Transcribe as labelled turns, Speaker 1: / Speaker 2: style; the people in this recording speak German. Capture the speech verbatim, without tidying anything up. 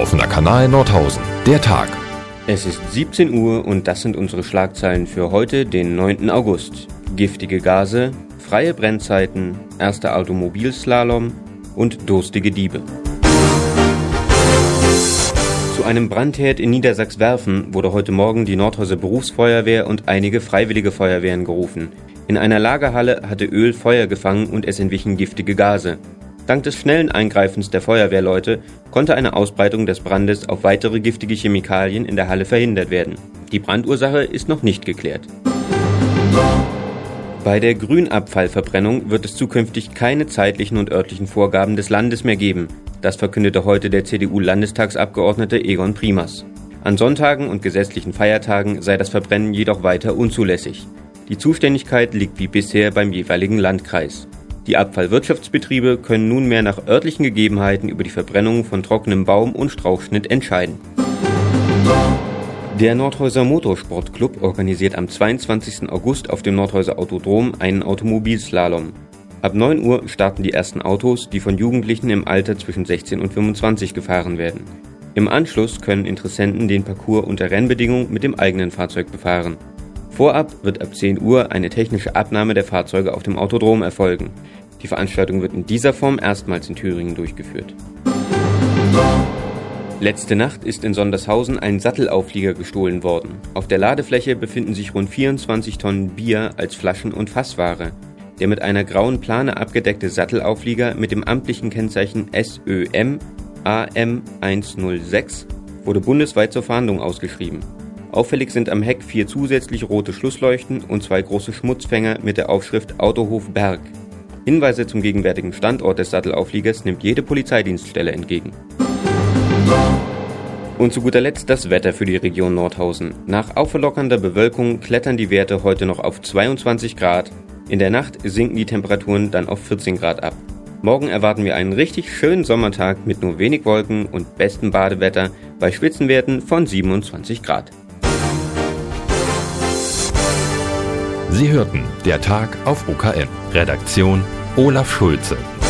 Speaker 1: Offener Kanal Nordhausen. Der Tag.
Speaker 2: Es ist siebzehn Uhr und das sind unsere Schlagzeilen für heute, den neunten August. Giftige Gase, freie Brennzeiten, erster Automobilslalom und durstige Diebe. Zu einem Brandherd in Niedersachs-Werfen wurde heute Morgen die Nordhauser Berufsfeuerwehr und einige freiwillige Feuerwehren gerufen. In einer Lagerhalle hatte Öl Feuer gefangen und es entwichen giftige Gase. Dank des schnellen Eingreifens der Feuerwehrleute konnte eine Ausbreitung des Brandes auf weitere giftige Chemikalien in der Halle verhindert werden. Die Brandursache ist noch nicht geklärt. Bei der Grünabfallverbrennung wird es zukünftig keine zeitlichen und örtlichen Vorgaben des Landes mehr geben. Das verkündete heute der C D U-Landestagsabgeordnete Egon Primas. An Sonntagen und gesetzlichen Feiertagen sei das Verbrennen jedoch weiter unzulässig. Die Zuständigkeit liegt wie bisher beim jeweiligen Landkreis. Die Abfallwirtschaftsbetriebe können nunmehr nach örtlichen Gegebenheiten über die Verbrennung von trockenem Baum und Strauchschnitt entscheiden. Der Nordhauser Motorsportclub organisiert am zweiundzwanzigsten August auf dem Nordhauser Autodrom einen Automobilslalom. Ab neun Uhr starten die ersten Autos, die von Jugendlichen im Alter zwischen sechzehn und fünfundzwanzig gefahren werden. Im Anschluss können Interessenten den Parcours unter Rennbedingungen mit dem eigenen Fahrzeug befahren. Vorab wird ab zehn Uhr eine technische Abnahme der Fahrzeuge auf dem Autodrom erfolgen. Die Veranstaltung wird in dieser Form erstmals in Thüringen durchgeführt. Letzte Nacht ist in Sondershausen ein Sattelauflieger gestohlen worden. Auf der Ladefläche befinden sich rund vierundzwanzig Tonnen Bier als Flaschen- und Fassware. Der mit einer grauen Plane abgedeckte Sattelauflieger mit dem amtlichen Kennzeichen S Ö M A M hundertsechs wurde bundesweit zur Fahndung ausgeschrieben. Auffällig sind am Heck vier zusätzlich rote Schlussleuchten und zwei große Schmutzfänger mit der Aufschrift Autohof Berg. Hinweise zum gegenwärtigen Standort des Sattelaufliegers nimmt jede Polizeidienststelle entgegen. Und zu guter Letzt das Wetter für die Region Nordhausen. Nach auflockernder Bewölkung klettern die Werte heute noch auf zweiundzwanzig Grad. In der Nacht sinken die Temperaturen dann auf vierzehn Grad ab. Morgen erwarten wir einen richtig schönen Sommertag mit nur wenig Wolken und bestem Badewetter bei Spitzenwerten von siebenundzwanzig Grad.
Speaker 1: Sie hörten Der Tag auf O K M. Redaktion Olaf Schulze.